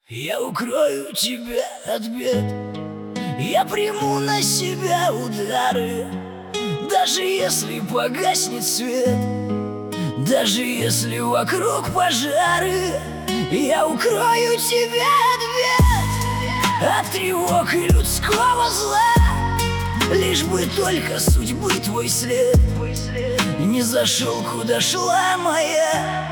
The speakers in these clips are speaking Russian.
Я укрою тебя от бед, я приму на себя удары. Даже если погаснет свет, даже если вокруг пожары, я укрою тебя от бед, от тревог и людского зла. Лишь бы только судьбы твой след не зашел, куда шла моя.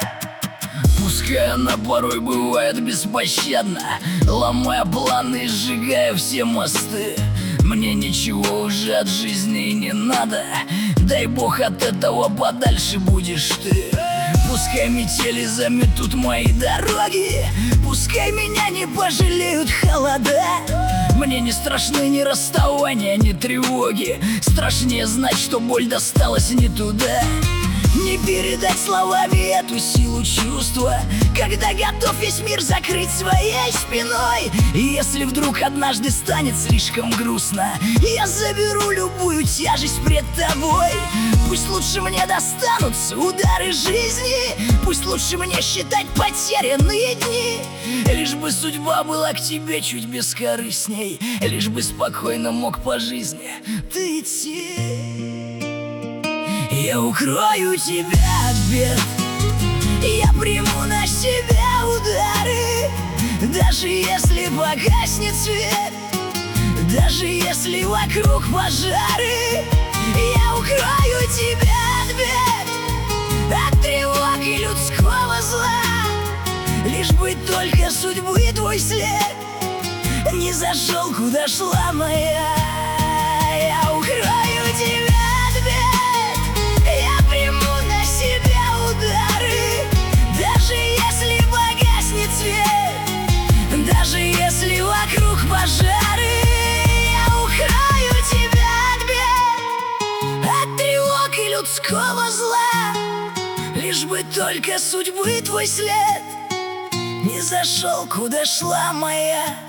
Пускай она порой бывает беспощадна, ломая планы и сжигая все мосты. Мне ничего уже от жизни не надо, дай бог от этого подальше будешь ты. Пускай метели заметут мои дороги, пускай меня не пожалеют холода. Мне не страшны ни расставания, ни тревоги, страшнее знать, что боль досталась не туда. Не передать словами эту силу чувства, когда готов весь мир закрыть своей спиной. И если вдруг однажды станет слишком грустно, я заберу любую тяжесть пред тобой. Пусть лучше мне достанутся удары жизни, пусть лучше мне считать потерянные дни. Лишь бы судьба была к тебе чуть бескорыстней, лишь бы спокойно мог по жизни ты идти. Я укрою тебя от бед, я приму на себя удары. Даже если погаснет свет, даже если вокруг пожары, я укрою тебя от бед, от тревог и людского зла. Лишь бы только судьбы твой след не зашел, куда шла моя. Я укрою тебя от бед, я приму на себя удары. Даже если погаснет свет, даже если вокруг пожары, я укрою тебя от бед, от тревог и людского зла. Лишь бы только судьбы твой след не зашел, куда шла моя.